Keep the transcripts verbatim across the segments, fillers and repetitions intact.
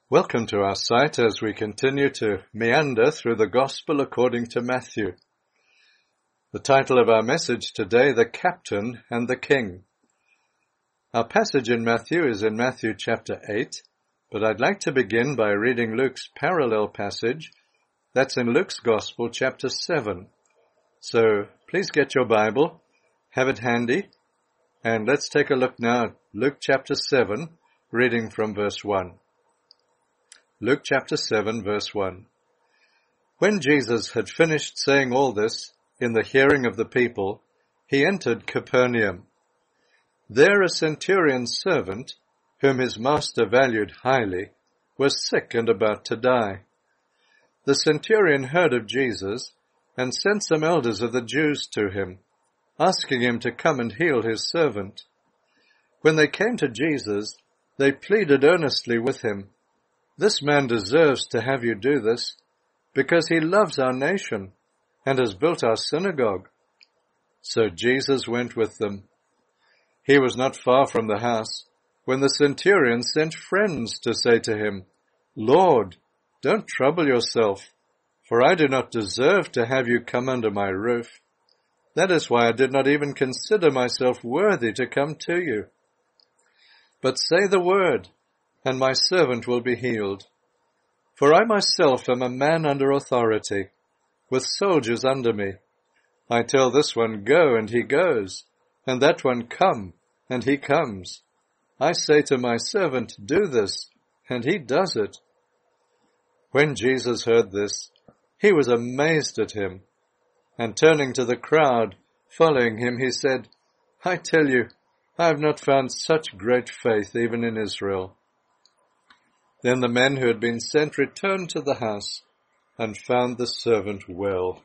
Welcome to our site as we continue to meander through the Gospel according to Matthew. The title of our message today, The Captain and the King. Our passage in Matthew is in Matthew chapter eight, but I'd like to begin by reading Luke's parallel passage. That's in Luke's Gospel chapter seven. So please get your Bible, have it handy, and let's take a look now at Luke chapter seven, reading from verse one. Luke chapter seven, verse one. When Jesus had finished saying all this in the hearing of the people, he entered Capernaum. There a centurion's servant, whom his master valued highly, was sick and about to die. The centurion heard of Jesus and sent some elders of the Jews to him, asking him to come and heal his servant. When they came to Jesus, they pleaded earnestly with him, "This man deserves to have you do this, because he loves our nation and has built our synagogue." So Jesus went with them. He was not far from the house when the centurion sent friends to say to him, "Lord, don't trouble yourself, for I do not deserve to have you come under my roof. That is why I did not even consider myself worthy to come to you. But say the word, and my servant will be healed. For I myself am a man under authority, with soldiers under me. I tell this one, 'Go,' and he goes, and that one, 'Come,' and he comes. I say to my servant, 'Do this,' and he does it." When Jesus heard this, he was amazed at him, and turning to the crowd following him, he said, "I tell you, I have not found such great faith even in Israel." Then the men who had been sent returned to the house and found the servant well.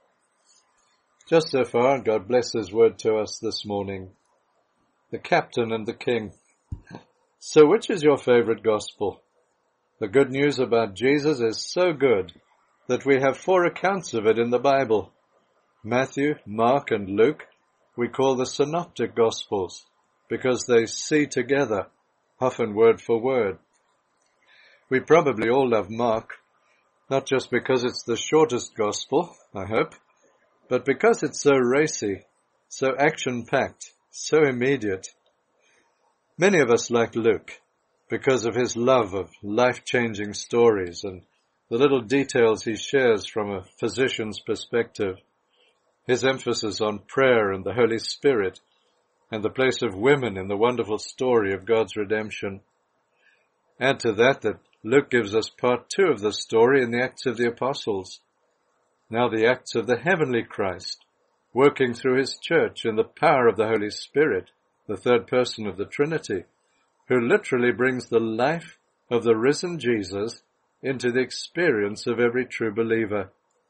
Just so far, God bless his word to us this morning. The Captain and the King. So which is your favorite gospel? The good news about Jesus is so good that we have four accounts of it in the Bible. Matthew, Mark, and Luke we call the synoptic gospels because they see together, often word for word. We probably all love Mark, not just because it's the shortest gospel, I hope, but because it's so racy, so action-packed, so immediate. Many of us like Luke because of his love of life-changing stories and the little details he shares from a physician's perspective, his emphasis on prayer and the Holy Spirit, and the place of women in the wonderful story of God's redemption. Add to that that Luke gives us part two of the story in the Acts of the Apostles. Now the Acts of the heavenly Christ, working through his church in the power of the Holy Spirit, the third person of the Trinity, who literally brings the life of the risen Jesus into the experience of every true believer.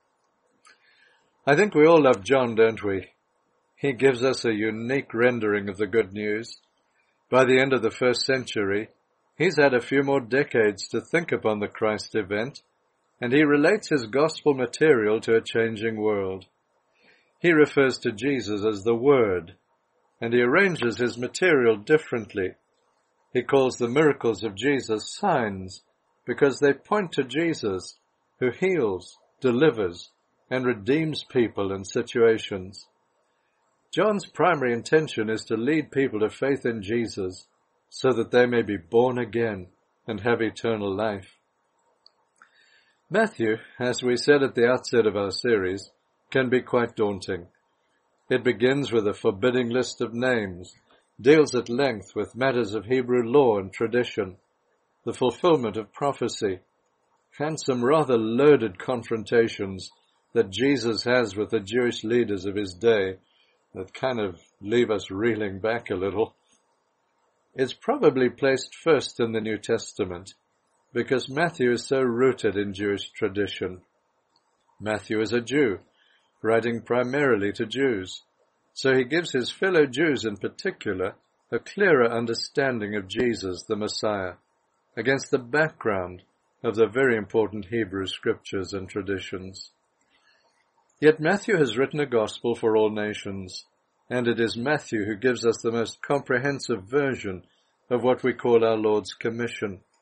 I think we all love John, don't we? He gives us a unique rendering of the good news. By the end of the first century, he's had a few more decades to think upon the Christ event, and he relates his gospel material to a changing world. He refers to Jesus as the Word, and he arranges his material differently. He calls the miracles of Jesus signs, because they point to Jesus, who heals, delivers, and redeems people and situations. John's primary intention is to lead people to faith in Jesus, so that they may be born again and have eternal life. Matthew, as we said at the outset of our series, can be quite daunting. It begins with a forbidding list of names, deals at length with matters of Hebrew law and tradition, the fulfillment of prophecy, and some rather loaded confrontations that Jesus has with the Jewish leaders of his day that kind of leave us reeling back a little. It's probably placed first in the New Testament because Matthew is so rooted in Jewish tradition. Matthew is a Jew, writing primarily to Jews, so he gives his fellow Jews in particular a clearer understanding of Jesus, the Messiah, against the background of the very important Hebrew scriptures and traditions. Yet Matthew has written a gospel for all nations, and it is Matthew who gives us the most comprehensive version of what we call our Lord's commission,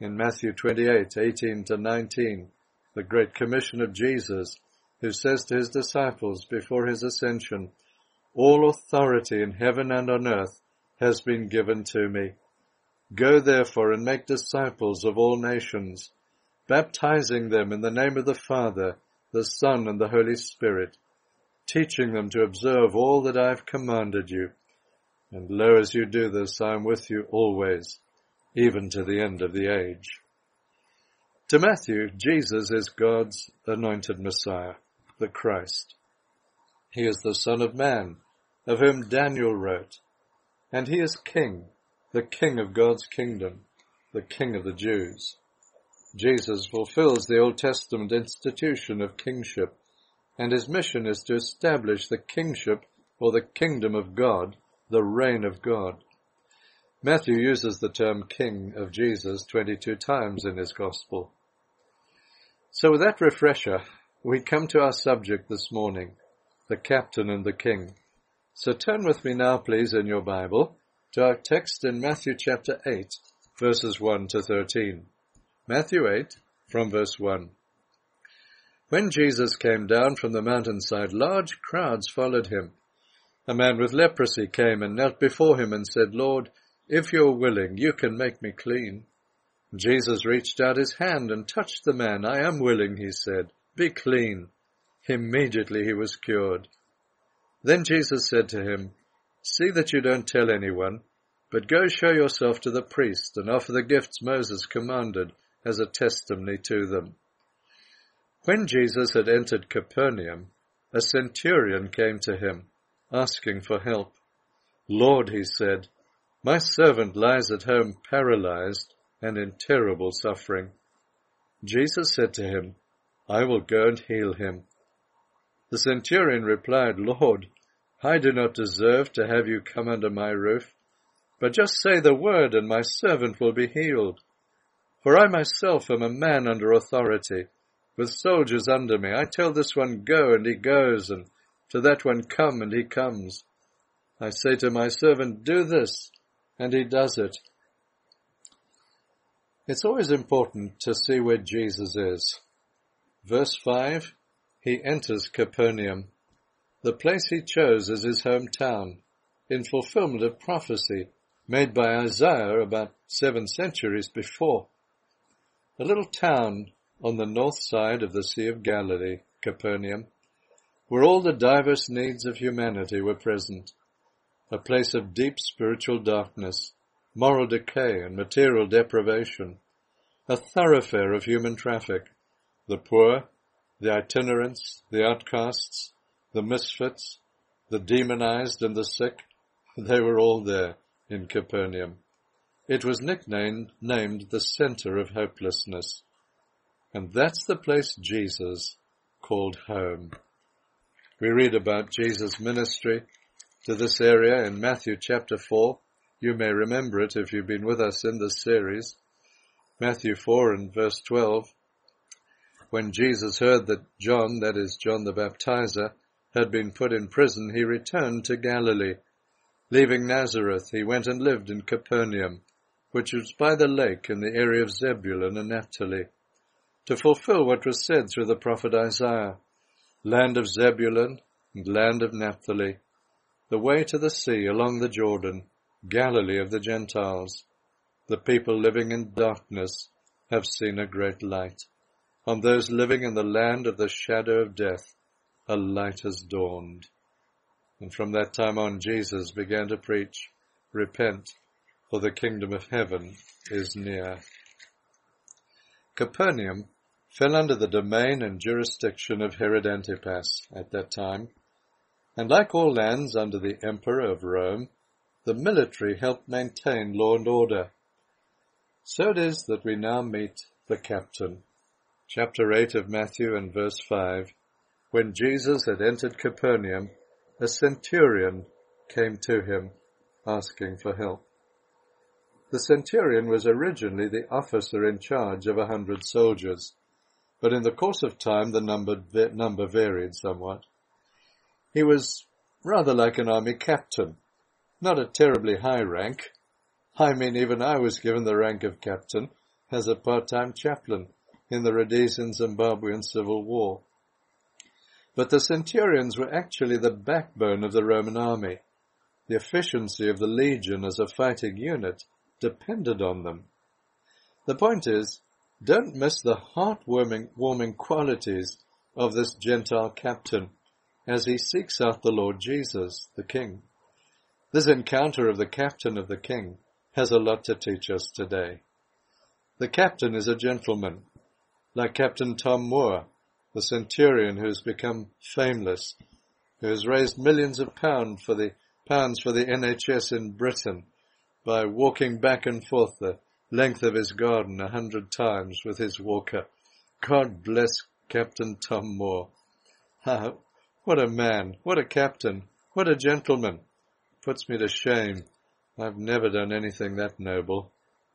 in Matthew twenty-eight, eighteen to nineteen, the great commission of Jesus, who says to his disciples before his ascension, "All authority in heaven and on earth has been given to me. Go therefore and make disciples of all nations, baptizing them in the name of the Father, the Son, and the Holy Spirit, teaching them to observe all that I have commanded you. And lo, as you do this, I am with you always, even to the end of the age." To Matthew, Jesus is God's anointed Messiah, the Christ. He is the Son of Man, of whom Daniel wrote, and he is King, the King of God's kingdom, the King of the Jews. Jesus fulfills the Old Testament institution of kingship, and his mission is to establish the kingship or the kingdom of God, the reign of God. Matthew uses the term King of Jesus twenty-two times in his Gospel. So with that refresher, we come to our subject this morning, the Captain and the King. So turn with me now, please, in your Bible, to our text in Matthew chapter eight, verses one to thirteen. Matthew eight, from verse one. When Jesus came down from the mountainside, large crowds followed him. A man with leprosy came and knelt before him and said, "Lord, if you're willing, you can make me clean." Jesus reached out his hand and touched the man. "I am willing," he said. "Be clean." Immediately he was cured. Then Jesus said to him, "See that you don't tell anyone, but go show yourself to the priest and offer the gifts Moses commanded as a testimony to them." When Jesus had entered Capernaum, a centurion came to him, asking for help. "Lord," he said, "my servant lies at home paralyzed and in terrible suffering." Jesus said to him, "I will go and heal him." The centurion replied, "Lord, I do not deserve to have you come under my roof, but just say the word and my servant will be healed. For I myself am a man under authority, with soldiers under me. I tell this one, go, and he goes, and to that one, come, and he comes. I say to my servant, do this, and he does it." It's always important to see where Jesus is. Verse five, he enters Capernaum. The place he chose as his hometown, in fulfillment of prophecy made by Isaiah about seven centuries before. A little town on the north side of the Sea of Galilee, Capernaum, where all the diverse needs of humanity were present, a place of deep spiritual darkness, moral decay and material deprivation, a thoroughfare of human traffic, the poor, the itinerants, the outcasts, the misfits, the demonized and the sick, they were all there in Capernaum. It was nicknamed named the center of hopelessness. And that's the place Jesus called home. We read about Jesus' ministry to this area in Matthew chapter four. You may remember it if you've been with us in this series. Matthew four and verse twelve. When Jesus heard that John, that is John the Baptizer, had been put in prison, he returned to Galilee. Leaving Nazareth, he went and lived in Capernaum, which was by the lake in the area of Zebulun and Naphtali, to fulfill what was said through the prophet Isaiah, "Land of Zebulun and land of Naphtali, the way to the sea along the Jordan, Galilee of the Gentiles. The people living in darkness have seen a great light. On those living in the land of the shadow of death, a light has dawned." And from that time on, Jesus began to preach, "Repent, for the kingdom of heaven is near." Capernaum fell under the domain and jurisdiction of Herod Antipas at that time, and like all lands under the Emperor of Rome, the military helped maintain law and order. So it is that we now meet the captain. Chapter eight of Matthew and verse five. When Jesus had entered Capernaum, a centurion came to him, asking for help. The centurion was originally the officer in charge of a hundred soldiers, but in the course of time the number, number varied somewhat. He was rather like an army captain, not a terribly high rank. I mean, even I was given the rank of captain, as a part-time chaplain in the Rhodesian Zimbabwean Civil War. But the centurions were actually the backbone of the Roman army. The efficiency of the legion as a fighting unit depended on them. The point is, don't miss the heart-warming warming qualities of this Gentile captain as he seeks out the Lord Jesus, the King. This encounter of the captain of the King has a lot to teach us today. The captain is a gentleman, like Captain Tom Moore, the centurion who has become fameless, who has raised millions of pounds for the pounds for the N H S in Britain by walking back and forth the length of his garden a hundred times with his walker. God bless Captain Tom Moore. Ah, what a man, what a captain, what a gentleman. Puts me to shame. I've never done anything that noble.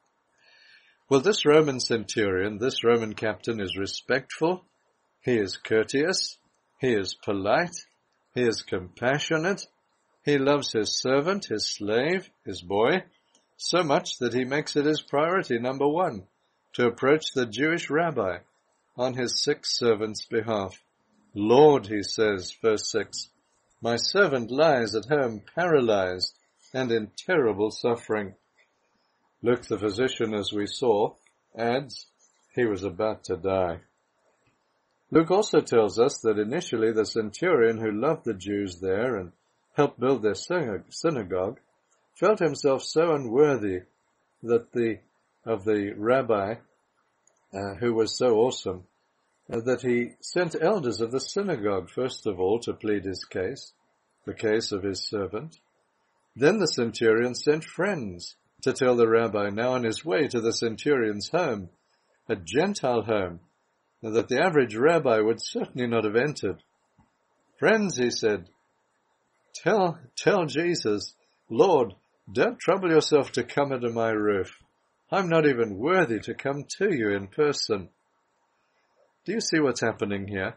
Well, this Roman centurion, this Roman captain is respectful, he is courteous, he is polite, he is compassionate, he loves his servant, his slave, his boy, so much that he makes it his priority number one to approach the Jewish rabbi on his sick servant's behalf. Lord, he says, verse six, my servant lies at home paralyzed and in terrible suffering. Luke the physician, as we saw, adds, he was about to die. Luke also tells us that initially the centurion who loved the Jews there and helped build their synagogue felt himself so unworthy that the of the rabbi, uh, who was so awesome, uh, that he sent elders of the synagogue, first of all, to plead his case, the case of his servant. Then the centurion sent friends to tell the rabbi, now on his way to the centurion's home, a Gentile home, that the average rabbi would certainly not have entered. Friends, he said, tell, tell Jesus, Lord, don't trouble yourself to come under my roof. I'm not even worthy to come to you in person. Do you see what's happening here?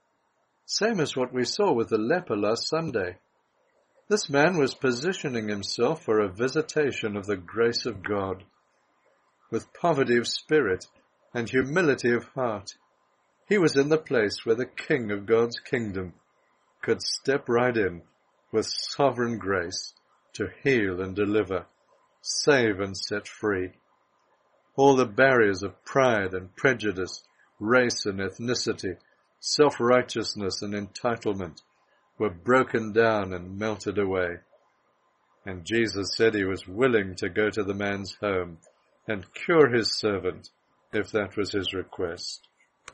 Same as what we saw with the leper last Sunday. This man was positioning himself for a visitation of the grace of God. With poverty of spirit and humility of heart, he was in the place where the King of God's kingdom could step right in with sovereign grace to heal and deliver, save and set free. All the barriers of pride and prejudice, race and ethnicity, self-righteousness and entitlement were broken down and melted away. And Jesus said he was willing to go to the man's home and cure his servant if that was his request.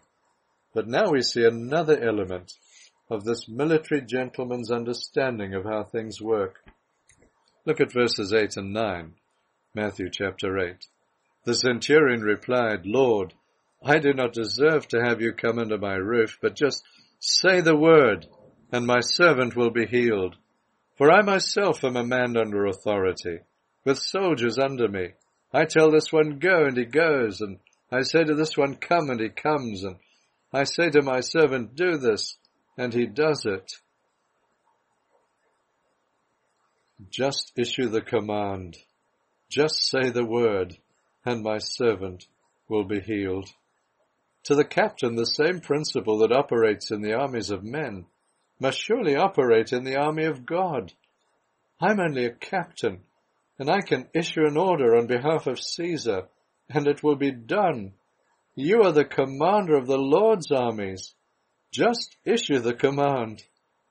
But now we see another element of this military gentleman's understanding of how things work. Look at verses eight and nine, Matthew chapter eight. The centurion replied, Lord, I do not deserve to have you come under my roof, but just say the word, and my servant will be healed. For I myself am a man under authority, with soldiers under me. I tell this one, go, and he goes, and I say to this one, come, and he comes, and I say to my servant, do this, and he does it. Just issue the command. Just say the word, and my servant will be healed. To the captain, the same principle that operates in the armies of men must surely operate in the army of God. I'm only a captain, and I can issue an order on behalf of Caesar, and it will be done. You are the commander of the Lord's armies. Just issue the command.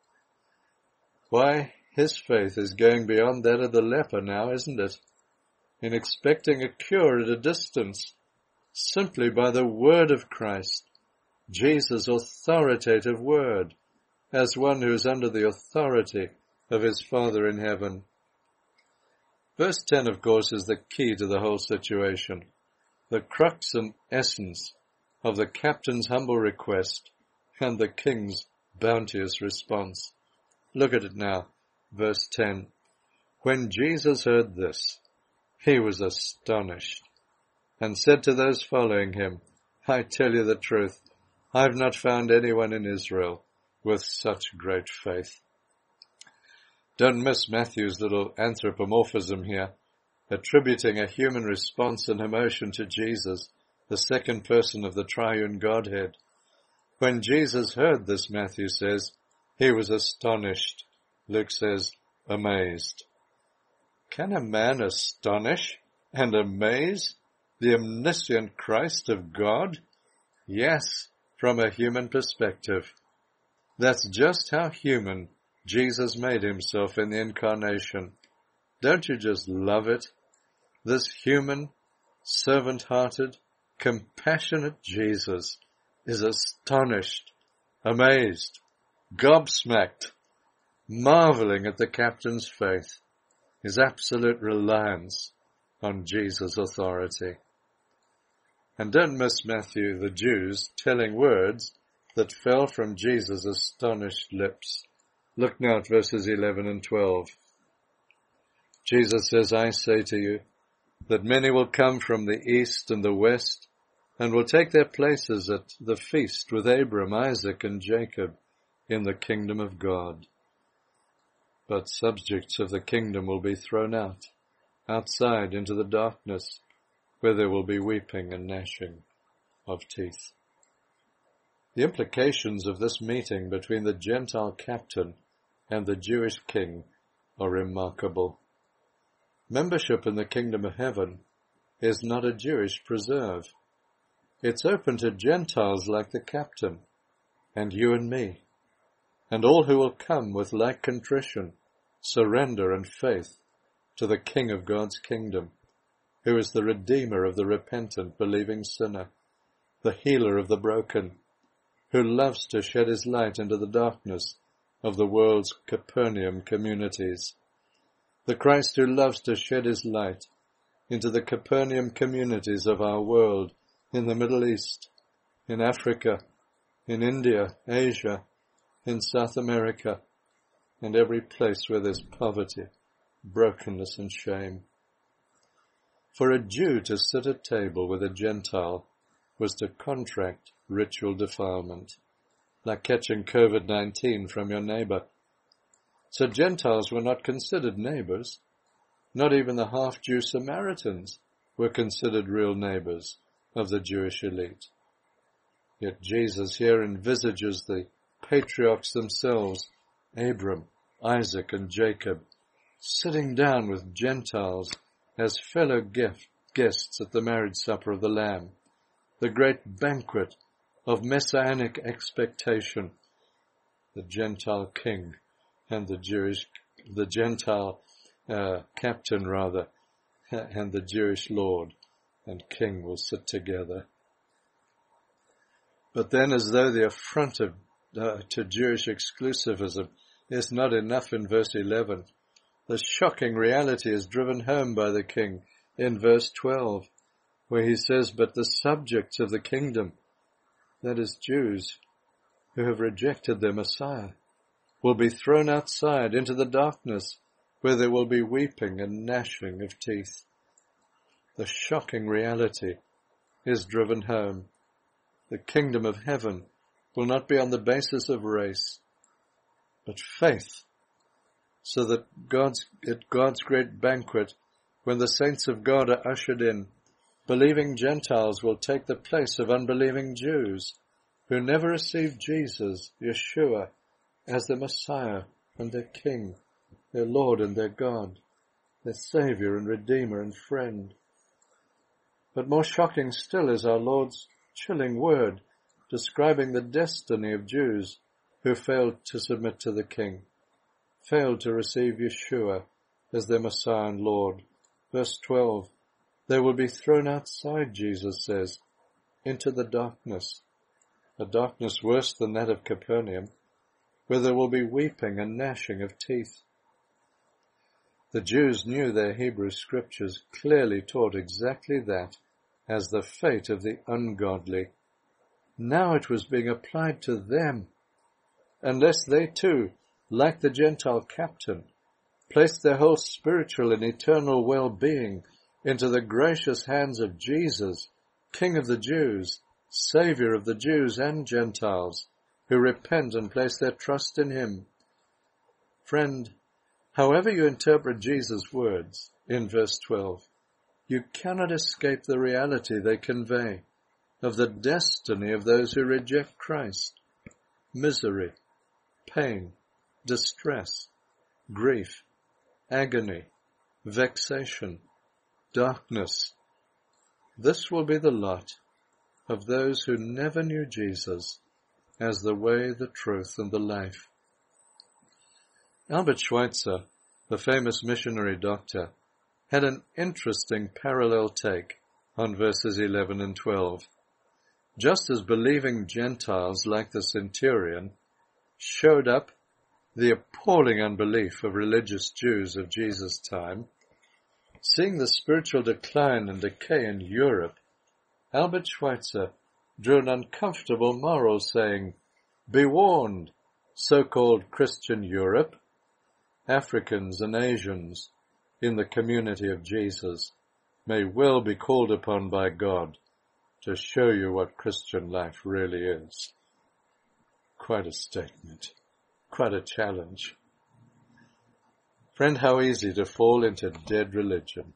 Why, his faith is going beyond that of the leper now, isn't it? In expecting a cure at a distance, simply by the word of Christ, Jesus' authoritative word, as one who is under the authority of his Father in heaven. Verse ten, of course, is the key to the whole situation, the crux and essence of the captain's humble request and the king's bounteous response. Look at it now, verse ten. When Jesus heard this, he was astonished, and said to those following him, I tell you the truth, I've not found anyone in Israel with such great faith. Don't miss Matthew's little anthropomorphism here, attributing a human response and emotion to Jesus the second person of the triune Godhead. When Jesus heard this, Matthew says, he was astonished. Luke says, amazed. Can a man astonish and amaze the omniscient Christ of God? Yes, from a human perspective. That's just how human Jesus made himself in the incarnation. Don't you just love it? This human, servant-hearted, compassionate Jesus is astonished, amazed, gobsmacked, marveling at the captain's faith, his absolute reliance on Jesus' authority. And don't miss Matthew, the Jews, telling words that fell from Jesus' astonished lips. Look now at verses eleven and twelve. Jesus says, I say to you, that many will come from the east and the west, and will take their places at the feast with Abraham, Isaac, and Jacob in the kingdom of God. But subjects of the kingdom will be thrown out, outside into the darkness, where there will be weeping and gnashing of teeth. The implications of this meeting between the Gentile captain and the Jewish king are remarkable. Membership in the kingdom of heaven is not a Jewish preserve. It's open to Gentiles like the captain, and you and me, and all who will come with like contrition, surrender and faith to the King of God's kingdom, who is the Redeemer of the repentant, believing sinner, the healer of the broken, who loves to shed his light into the darkness of the world's Capernaum communities. The Christ who loves to shed his light into the Capernaum communities of our world, in the Middle East, in Africa, in India, Asia, in South America, and every place where there's poverty, brokenness, and shame. For a Jew to sit at table with a Gentile was to contract ritual defilement, like catching covid nineteen from your neighbor. So Gentiles were not considered neighbors. Not even the half-Jew Samaritans were considered real neighbors of the Jewish elite. Yet Jesus here envisages the patriarchs themselves, Abram, Isaac, and Jacob, sitting down with Gentiles as fellow gift, guests at the marriage supper of the Lamb, the great banquet of messianic expectation. The Gentile king and the Jewish, the Gentile uh, captain rather, and the Jewish Lord and King will sit together. But then, as though the affront of, uh, to Jewish exclusivism is not enough in verse eleven, the shocking reality is driven home by the King in verse twelve, where he says, but the subjects of the kingdom, that is Jews who have rejected their Messiah, will be thrown outside into the darkness, where there will be weeping and gnashing of teeth. The shocking reality is driven home. The kingdom of heaven will not be on the basis of race, but faith, so that God's, at God's great banquet, when the saints of God are ushered in, believing Gentiles will take the place of unbelieving Jews who never received Jesus, Yeshua, as their Messiah and their King, their Lord and their God, their Savior and Redeemer and friend. But more shocking still is our Lord's chilling word describing the destiny of Jews who failed to submit to the King, failed to receive Yeshua as their Messiah and Lord. Verse twelve, they will be thrown outside, Jesus says, into the darkness, a darkness worse than that of Capernaum, where there will be weeping and gnashing of teeth. The Jews knew their Hebrew scriptures clearly taught exactly that as the fate of the ungodly. Now it was being applied to them, unless they too, like the Gentile captain, placed their whole spiritual and eternal well-being into the gracious hands of Jesus, King of the Jews, Savior of the Jews and Gentiles, who repent and place their trust in him. Friend, however you interpret Jesus' words in verse twelve, you cannot escape the reality they convey of the destiny of those who reject Christ. Misery, pain, distress, grief, agony, vexation, darkness. This will be the lot of those who never knew Jesus as the way, the truth, and the life. Albert Schweitzer, the famous missionary doctor, had an interesting parallel take on verses eleven and twelve. Just as believing Gentiles like the centurion showed up the appalling unbelief of religious Jews of Jesus' time, seeing the spiritual decline and decay in Europe, Albert Schweitzer drew an uncomfortable moral saying, "Be warned, so-called Christian Europe, Africans and Asians in the community of Jesus may well be called upon by God to show you what Christian life really is." Quite a statement, quite a challenge. Friend, how easy to fall into dead religion,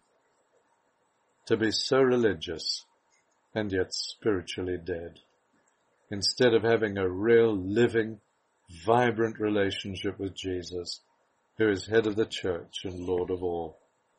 to be so religious and yet spiritually dead, instead of having a real, living, vibrant relationship with Jesus, who is head of the church and Lord of all.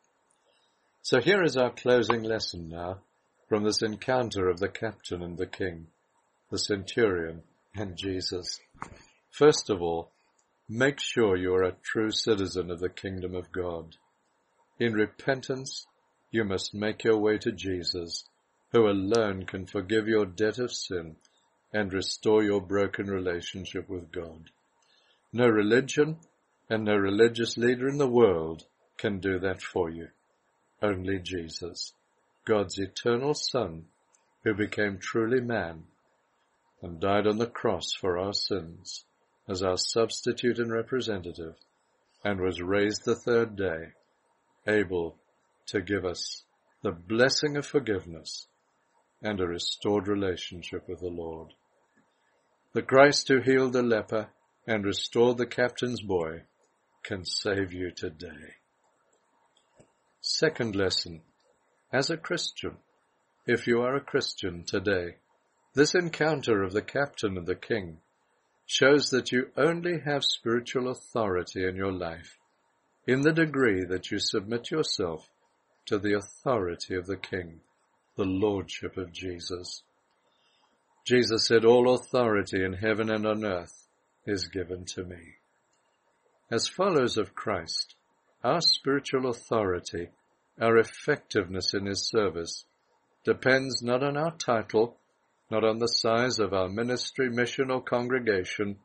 So here is our closing lesson now from this encounter of the captain and the king, the centurion and Jesus. First of all, make sure you are a true citizen of the kingdom of God. In repentance, you must make your way to Jesus, who alone can forgive your debt of sin and restore your broken relationship with God. No religion and no religious leader in the world can do that for you. Only Jesus, God's eternal Son, who became truly man and died on the cross for our sins as our substitute and representative, and was raised the third day, able to give us the blessing of forgiveness and a restored relationship with the Lord. The Christ who healed the leper and restored the captain's boy can save you today. Second lesson, as a Christian, if you are a Christian today, this encounter of the captain and the king shows that you only have spiritual authority in your life in the degree that you submit yourself to the authority of the king, the lordship of Jesus. Jesus said, "All authority in heaven and on earth is given to me." As followers of Christ, our spiritual authority, our effectiveness in his service, depends not on our title, not on the size of our ministry, mission, or congregation.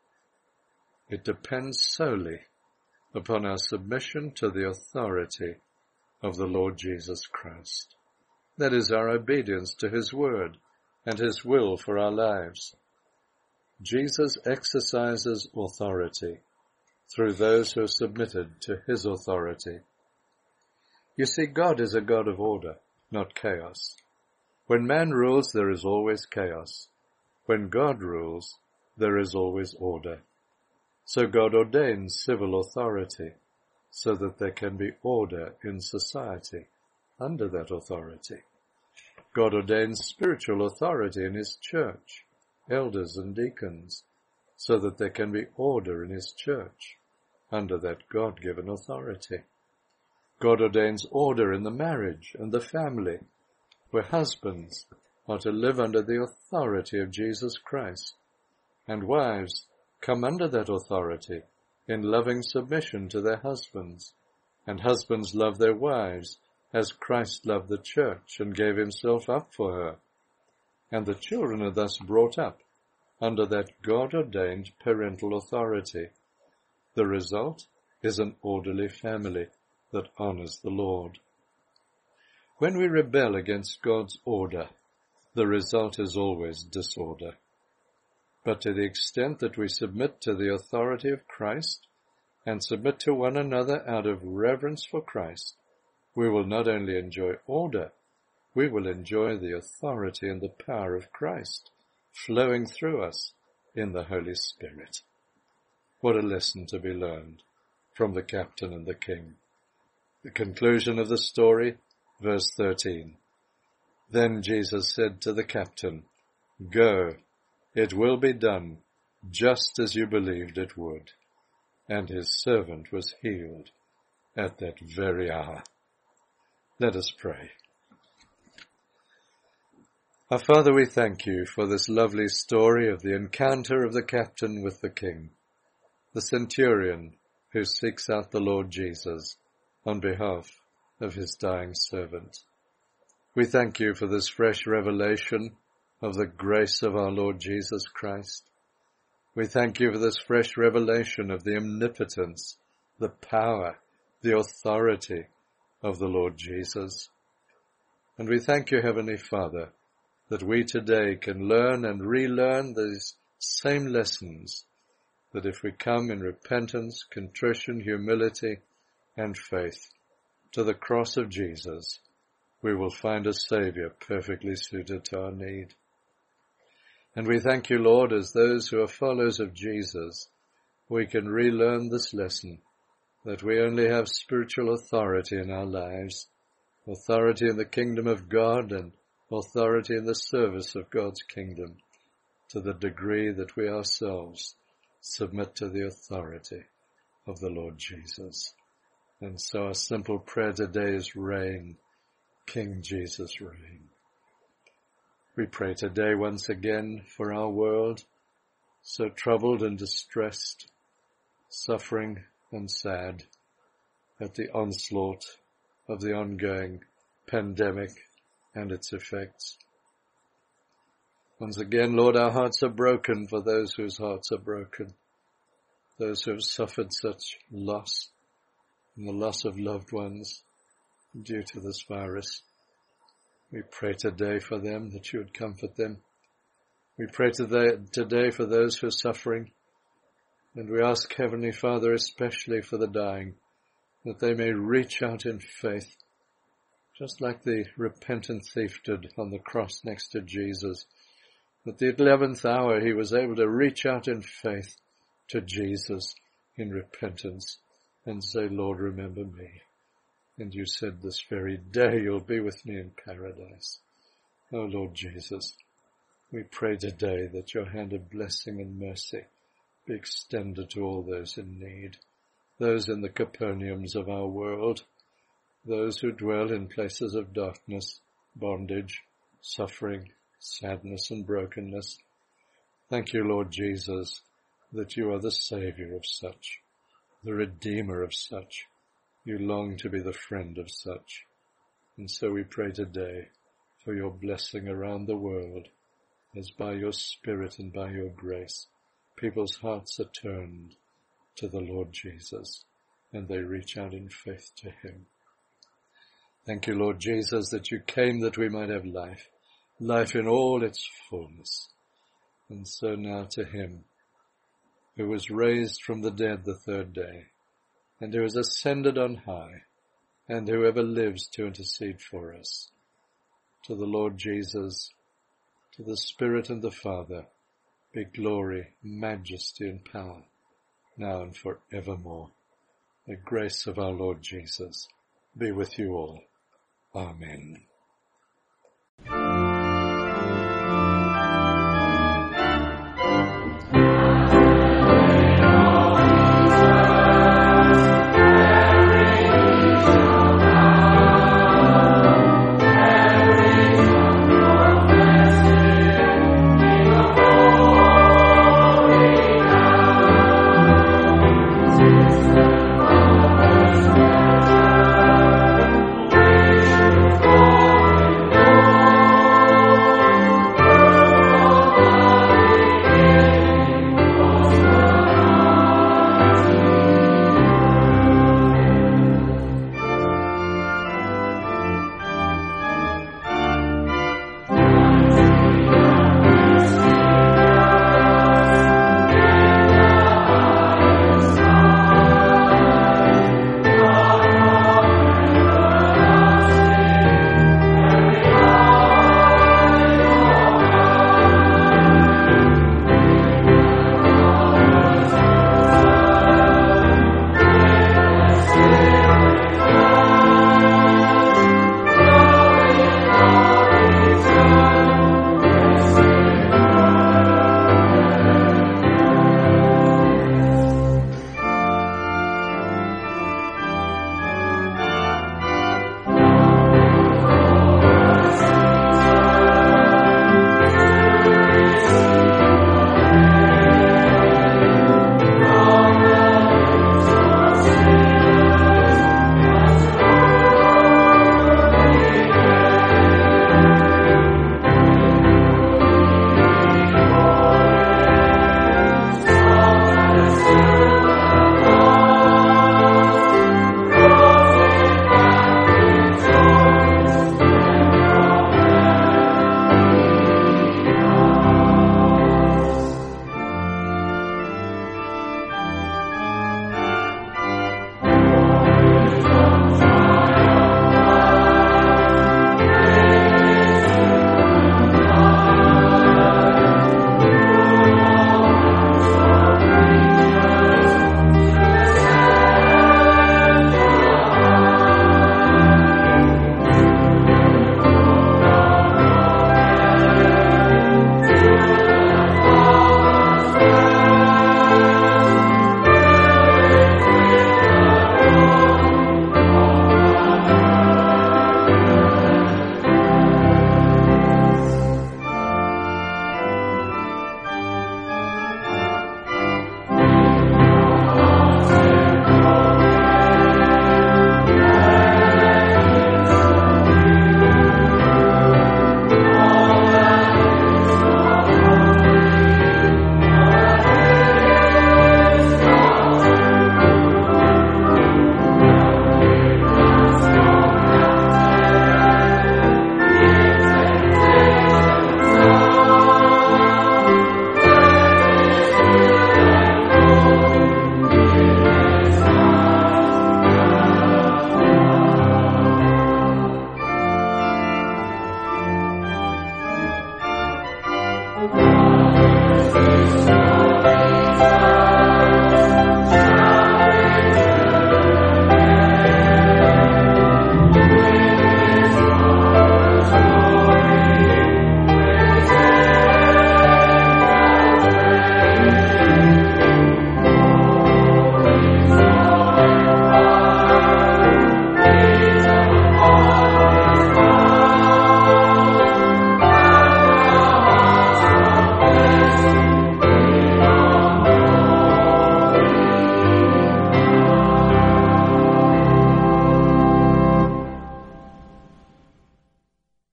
It depends solely upon our submission to the authority of the Lord Jesus Christ. That is our obedience to his word and his will for our lives. Jesus exercises authority through those who are submitted to his authority. You see, God is a God of order, not chaos. When man rules, there is always chaos. When God rules, there is always order. So God ordains civil authority so that there can be order in society under that authority. God ordains spiritual authority in his church, elders and deacons, so that there can be order in his church under that God-given authority. God ordains order in the marriage and the family, where husbands are to live under the authority of Jesus Christ, and wives come under that authority in loving submission to their husbands, and husbands love their wives as Christ loved the church and gave himself up for her. And the children are thus brought up under that God-ordained parental authority. The result is an orderly family that honors the Lord. When we rebel against God's order, the result is always disorder. But to the extent that we submit to the authority of Christ and submit to one another out of reverence for Christ, we will not only enjoy order, we will enjoy the authority and the power of Christ flowing through us in the Holy Spirit. What a lesson to be learned from the captain and the king. The conclusion of the story, verse thirteen. Then Jesus said to the captain, "Go, it will be done, just as you believed it would." And his servant was healed at that very hour. Let us pray. Our Father, we thank you for this lovely story of the encounter of the captain with the king, the centurion who seeks out the Lord Jesus on behalf of his dying servant. We thank you for this fresh revelation of the grace of our Lord Jesus Christ. We thank you for this fresh revelation of the omnipotence, the power, the authority of the Lord Jesus. And we thank you, Heavenly Father, that we today can learn and relearn these same lessons, that if we come in repentance, contrition, humility, and faith to the cross of Jesus, we will find a Saviour perfectly suited to our need. And we thank you, Lord, as those who are followers of Jesus, we can relearn this lesson, that we only have spiritual authority in our lives, authority in the kingdom of God and authority in the service of God's kingdom, to the degree that we ourselves submit to the authority of the Lord Jesus. And so our simple prayer today is, reign, King Jesus, reign. We pray today once again for our world, so troubled and distressed, suffering and sad at the onslaught of the ongoing pandemic and its effects. Once again, Lord, our hearts are broken for those whose hearts are broken, those who have suffered such loss and the loss of loved ones due to this virus. We pray today for them, that you would comfort them. We pray today, today for those who are suffering, and we ask, Heavenly Father, especially for the dying, that they may reach out in faith, just like the repentant thief did on the cross next to Jesus. At the eleventh hour, he was able to reach out in faith to Jesus in repentance and say, "Lord, remember me." And you said, "This very day you'll be with me in paradise." Oh, Lord Jesus, we pray today that your hand of blessing and mercy be extended to all those in need, those in the Capernaums of our world, those who dwell in places of darkness, bondage, suffering, sadness, and brokenness. Thank you, Lord Jesus, that you are the Saviour of such, the Redeemer of such. You long to be the friend of such. And so we pray today for your blessing around the world, as by your Spirit and by your grace, people's hearts are turned to the Lord Jesus, and they reach out in faith to him. Thank you, Lord Jesus, that you came that we might have life, life in all its fullness. And so now to him who was raised from the dead the third day, and who has ascended on high, and whoever lives to intercede for us, to the Lord Jesus, to the Spirit and the Father, be glory, majesty, and power, now and for evermore. The grace of our Lord Jesus be with you all. Amen.